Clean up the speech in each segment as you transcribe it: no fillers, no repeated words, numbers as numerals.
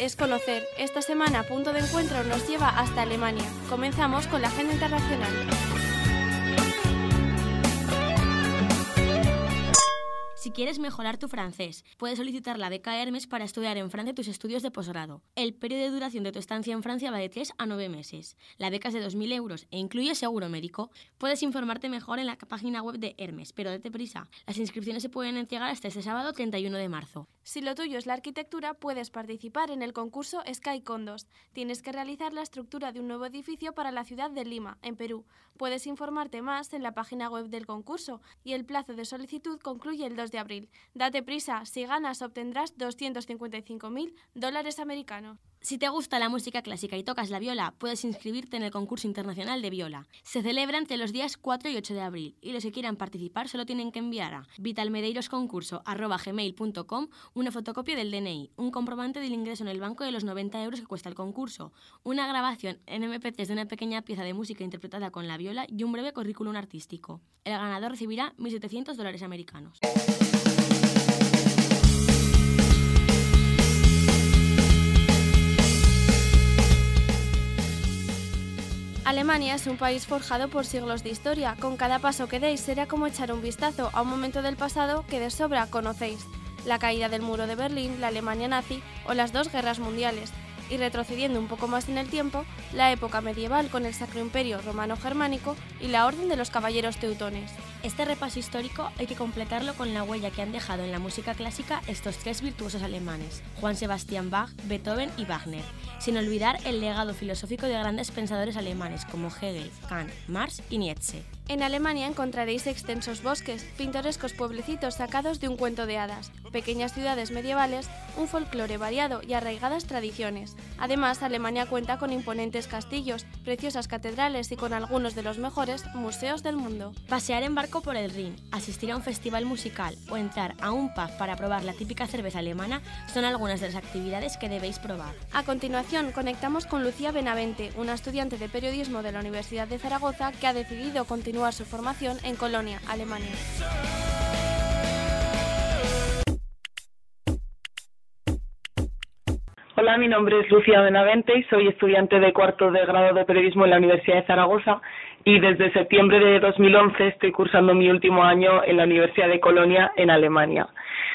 es conocer. Esta semana Punto de Encuentro nos lleva hasta Alemania. Comenzamos con la agenda internacional. Si quieres mejorar tu francés, puedes solicitar la beca Hermes para estudiar en Francia tus estudios de posgrado. El periodo de duración de tu estancia en Francia va de 3 a 9 meses. La beca es de 2.000 euros e incluye seguro médico. Puedes informarte mejor en la página web de Hermes, pero date prisa. Las inscripciones se pueden entregar hasta este sábado 31 de marzo. Si lo tuyo es la arquitectura, puedes participar en el concurso Sky Condos. Tienes que realizar la estructura de un nuevo edificio para la ciudad de Lima, en Perú. Puedes informarte más en la página web del concurso y el plazo de solicitud concluye el 2 de abril. Date prisa, si ganas obtendrás $255.000 americanos. Si te gusta la música clásica y tocas la viola, puedes inscribirte en el concurso internacional de viola. Se celebra entre los días 4 y 8 de abril y los que quieran participar solo tienen que enviar a vitalmedeirosconcurso@gmail.com una fotocopia del DNI, un comprobante del ingreso en el banco de los 90 euros que cuesta el concurso, una grabación en MP3 de una pequeña pieza de música interpretada con la viola y un breve currículum artístico. El ganador recibirá $1.700 americanos. Alemania es un país forjado por siglos de historia. Con cada paso que deis será como echar un vistazo a un momento del pasado que de sobra conocéis. La caída del muro de Berlín, la Alemania nazi o las 2 guerras mundiales. Y retrocediendo un poco más en el tiempo, la época medieval con el Sacro Imperio Romano-Germánico y la Orden de los Caballeros Teutones. Este repaso histórico hay que completarlo con la huella que han dejado en la música clásica estos 3 virtuosos alemanes, Johann Sebastian Bach, Beethoven y Wagner, sin olvidar el legado filosófico de grandes pensadores alemanes como Hegel, Kant, Marx y Nietzsche. En Alemania encontraréis extensos bosques, pintorescos pueblecitos sacados de un cuento de hadas, pequeñas ciudades medievales, un folclore variado y arraigadas tradiciones. Además, Alemania cuenta con imponentes castillos, preciosas catedrales y con algunos de los mejores museos del mundo. Pasear en barco por el Rin, asistir a un festival musical o entrar a un pub para probar la típica cerveza alemana son algunas de las actividades que debéis probar. A continuación, conectamos con Lucía Benavente, una estudiante de periodismo de la Universidad de Zaragoza que ha decidido continuar su formación en Colonia, Alemania. Hola, mi nombre es Lucía Benavente y soy estudiante de 4º de grado de periodismo en la Universidad de Zaragoza y desde septiembre de 2011 estoy cursando mi último año en la Universidad de Colonia en Alemania.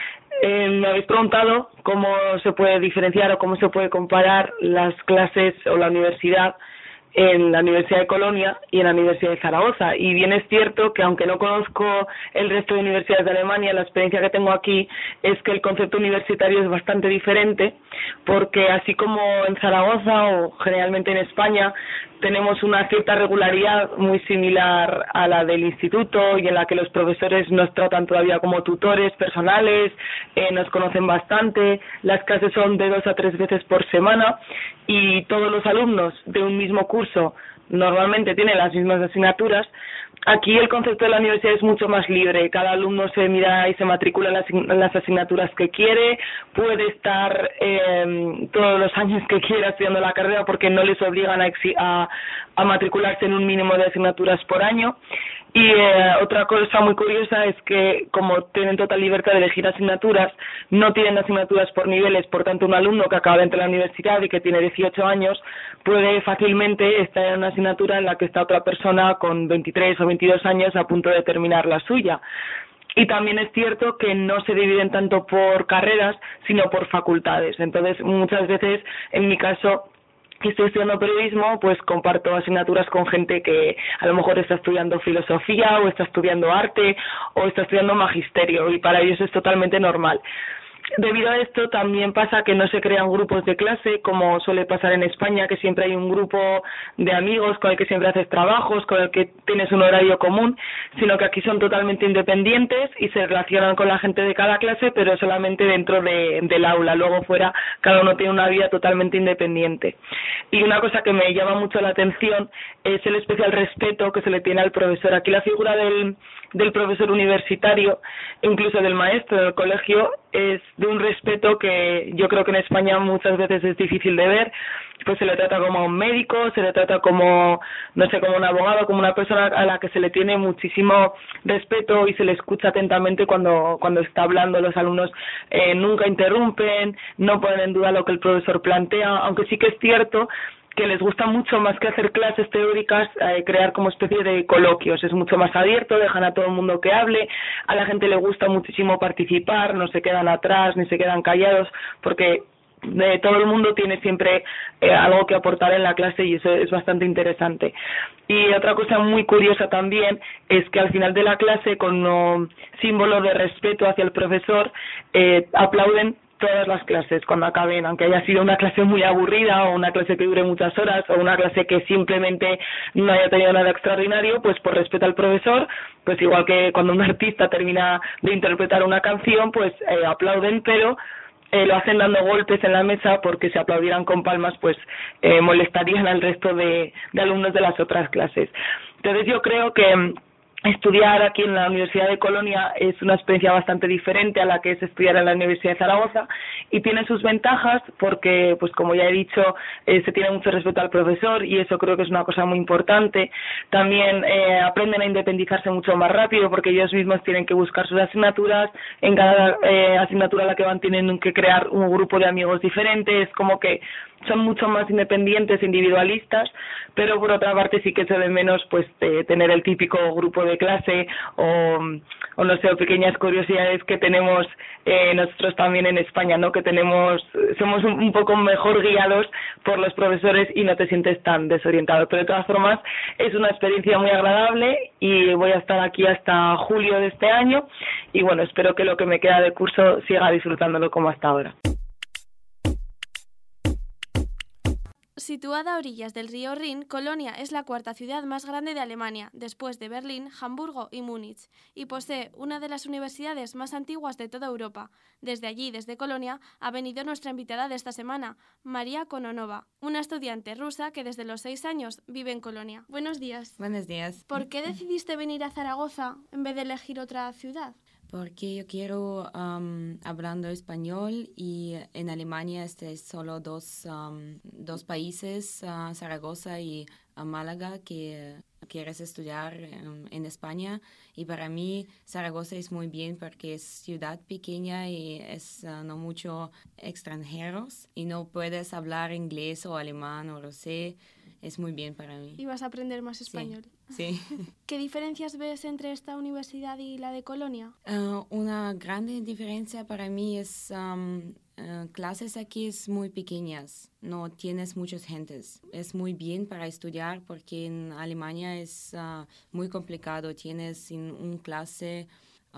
Me habéis preguntado cómo se puede diferenciar o cómo se puede comparar las clases o la universidad en la Universidad de Colonia y en la Universidad de Zaragoza. Y bien es cierto que aunque no conozco el resto de universidades de Alemania, la experiencia que tengo aquí es que el concepto universitario es bastante diferente, porque así como en Zaragoza o generalmente en España tenemos una cierta regularidad muy similar a la del instituto y en la que los profesores nos tratan todavía como tutores personales, nos conocen bastante, las clases son de 2 a 3 veces por semana y todos los alumnos de un mismo curso normalmente tienen las mismas asignaturas. Aquí el concepto de la universidad es mucho más libre, cada alumno se mira y se matricula en las asignaturas que quiere, puede estar todos los años que quiera estudiando la carrera porque no les obligan a matricularse en un mínimo de asignaturas por año. Y otra cosa muy curiosa es que como tienen total libertad de elegir asignaturas, no tienen asignaturas por niveles, por tanto un alumno que acaba de entrar a la universidad y que tiene 18 años puede fácilmente estar en una asignatura en la que está otra persona con 23 o 22 años a punto de terminar la suya. Y también es cierto que no se dividen tanto por carreras, sino por facultades. Entonces, muchas veces, en mi caso, que estoy estudiando periodismo, pues comparto asignaturas con gente que a lo mejor está estudiando filosofía o está estudiando arte o está estudiando magisterio y para ellos es totalmente normal. Debido a esto también pasa que no se crean grupos de clase como suele pasar en España, que siempre hay un grupo de amigos con el que siempre haces trabajos, con el que tienes un horario común, sino que aquí son totalmente independientes y se relacionan con la gente de cada clase, pero solamente dentro del aula. Luego fuera cada uno tiene una vida totalmente independiente. Y una cosa que me llama mucho la atención es el especial respeto que se le tiene al profesor. Aquí la figura del del profesor universitario, incluso del maestro del colegio, es de un respeto que yo creo que en España muchas veces es difícil de ver. Pues se le trata como a un médico, se le trata como, no sé, como un abogado, como una persona a la que se le tiene muchísimo respeto y se le escucha atentamente cuando está hablando. Los alumnos nunca interrumpen, no ponen en duda lo que el profesor plantea, aunque sí que es cierto que les gusta mucho más que hacer clases teóricas, crear como especie de coloquios. Es mucho más abierto, dejan a todo el mundo que hable, a la gente le gusta muchísimo participar, no se quedan atrás ni se quedan callados, porque todo el mundo tiene siempre algo que aportar en la clase y eso es bastante interesante. Y otra cosa muy curiosa también es que al final de la clase, con un símbolo de respeto hacia el profesor, aplauden todas las clases cuando acaben, aunque haya sido una clase muy aburrida o una clase que dure muchas horas o una clase que simplemente no haya tenido nada extraordinario, pues por respeto al profesor, pues igual que cuando un artista termina de interpretar una canción, pues aplauden, pero lo hacen dando golpes en la mesa, porque si aplaudieran con palmas pues molestarían al resto de alumnos de las otras clases. Entonces yo creo que estudiar aquí en la Universidad de Colonia es una experiencia bastante diferente a la que es estudiar en la Universidad de Zaragoza y tiene sus ventajas porque, pues como ya he dicho, se tiene mucho respeto al profesor y eso creo que es una cosa muy importante. También aprenden a independizarse mucho más rápido porque ellos mismos tienen que buscar sus asignaturas. En cada asignatura a la que van tienen que crear un grupo de amigos diferentes, como que son mucho más independientes, individualistas, pero por otra parte sí que se ve menos pues tener el típico grupo de clase o no sé, o pequeñas curiosidades que tenemos nosotros también en España, ¿no? Que somos un poco mejor guiados por los profesores y no te sientes tan desorientado. Pero de todas formas es una experiencia muy agradable y voy a estar aquí hasta julio de este año y bueno, espero que lo que me queda de curso siga disfrutándolo como hasta ahora. Situada a orillas del río Rin, Colonia es la cuarta ciudad más grande de Alemania, después de Berlín, Hamburgo y Múnich, y posee una de las universidades más antiguas de toda Europa. Desde allí, desde Colonia, ha venido nuestra invitada de esta semana, María Kononova, una estudiante rusa que desde los 6 años vive en Colonia. Buenos días. Buenos días. ¿Por qué decidiste venir a Zaragoza en vez de elegir otra ciudad? Porque yo quiero hablando español y en Alemania es solo dos países, Zaragoza y Málaga, que quieres estudiar en España. Y para mí Zaragoza es muy bien porque es ciudad pequeña y es no mucho extranjeros y no puedes hablar inglés o alemán o lo sé. Es muy bien para mí. Y vas a aprender más español. Sí. ¿Qué diferencias ves entre esta universidad y la de Colonia? Una grande diferencia para mí es clases aquí es muy pequeñas, no tienes muchas gentes. Es muy bien para estudiar porque en Alemania es muy complicado. Tienes en una clase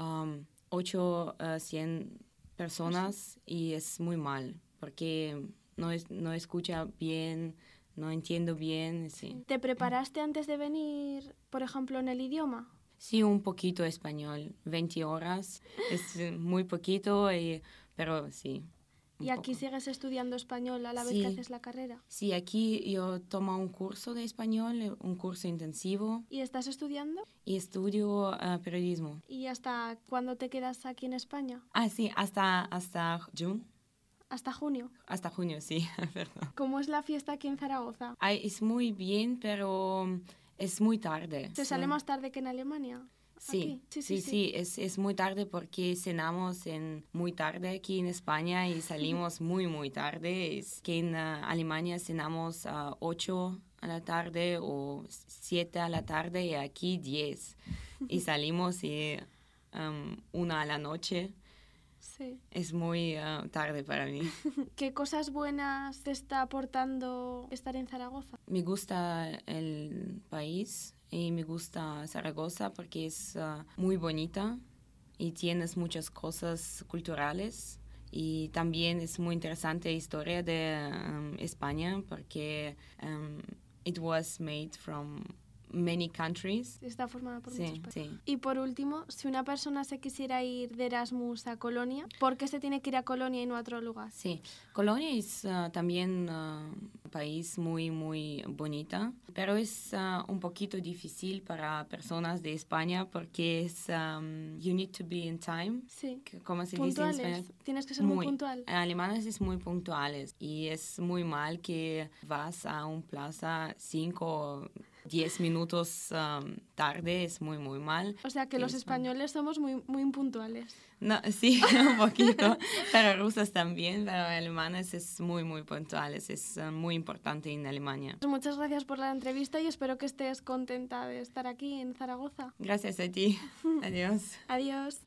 100 personas y es muy mal porque no escucha bien. No entiendo bien, sí. ¿Te preparaste antes de venir, por ejemplo, en el idioma? Sí, un poquito español, 20 horas, es muy poquito, pero sí. ¿Y aquí sigues estudiando español a la vez que haces la carrera? Sí, aquí yo tomo un curso de español, un curso intensivo. ¿Y estás estudiando? Y estudio periodismo. ¿Y hasta cuándo te quedas aquí en España? Sí, hasta junio. ¿Hasta junio? Hasta junio, sí, perdón. ¿Cómo es la fiesta aquí en Zaragoza? Es muy bien, pero es muy tarde. ¿Se sale más tarde que en Alemania? Sí, es muy tarde porque cenamos muy tarde aquí en España y salimos muy tarde. Es que en Alemania cenamos a 8 a la tarde o 7 a la tarde y aquí 10. Y salimos 1 a la noche. Sí. Es muy tarde para mí. ¿Qué cosas buenas te está aportando estar en Zaragoza? Me gusta el país y me gusta Zaragoza porque es muy bonita y tienes muchas cosas culturales. Y también es muy interesante la historia de España porque it was made from many countries. Está formada por muchos países. Sí. Y por último, si una persona se quisiera ir de Erasmus a Colonia, ¿por qué se tiene que ir a Colonia y no a otro lugar? Sí, Colonia es también un país muy, muy bonito, pero es un poquito difícil para personas de España porque es you need to be in time. Sí. ¿Cómo se puntuales. dice en español? Tienes que ser muy puntual. Alemanes es muy puntuales y es muy mal que vas a un plaza 5 o 10 minutos tarde, es muy, muy mal. O sea que los españoles somos muy, muy impuntuales. No, sí, un poquito, pero rusos también, pero alemanes es muy, muy puntuales, es muy importante en Alemania. Muchas gracias por la entrevista y espero que estés contenta de estar aquí en Zaragoza. Gracias a ti. Adiós. Adiós.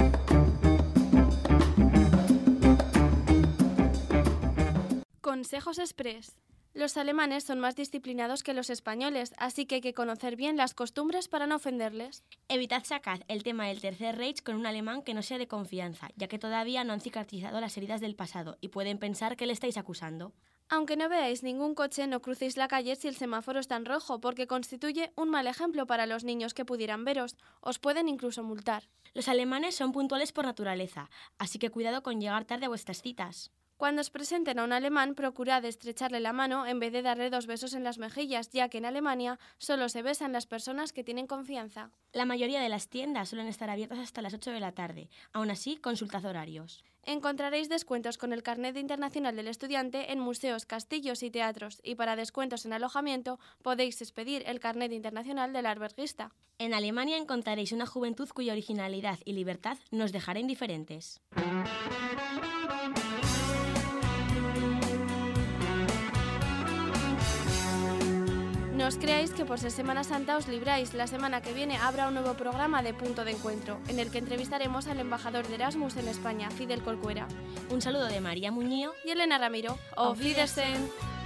Consejos Express. Los alemanes son más disciplinados que los españoles, así que hay que conocer bien las costumbres para no ofenderles. Evitad sacar el tema del Tercer Reich con un alemán que no sea de confianza, ya que todavía no han cicatrizado las heridas del pasado y pueden pensar que le estáis acusando. Aunque no veáis ningún coche, no crucéis la calle si el semáforo está en rojo, porque constituye un mal ejemplo para los niños que pudieran veros. Os pueden incluso multar. Los alemanes son puntuales por naturaleza, así que cuidado con llegar tarde a vuestras citas. Cuando os presenten a un alemán, procurad estrecharle la mano en vez de darle 2 besos en las mejillas, ya que en Alemania solo se besan las personas que tienen confianza. La mayoría de las tiendas suelen estar abiertas hasta las 8 de la tarde. Aún así, consultad horarios. Encontraréis descuentos con el carnet internacional del estudiante en museos, castillos y teatros, y para descuentos en alojamiento podéis expedir el carnet internacional del alberguista. En Alemania encontraréis una juventud cuya originalidad y libertad nos dejará indiferentes. No os creáis que por ser Semana Santa os libráis. La semana que viene habrá un nuevo programa de Punto de Encuentro, en el que entrevistaremos al embajador de Erasmus en España, Fidel Corcuera. Un saludo de María Muñío y Elena Ramiro. Auf Wiedersehen.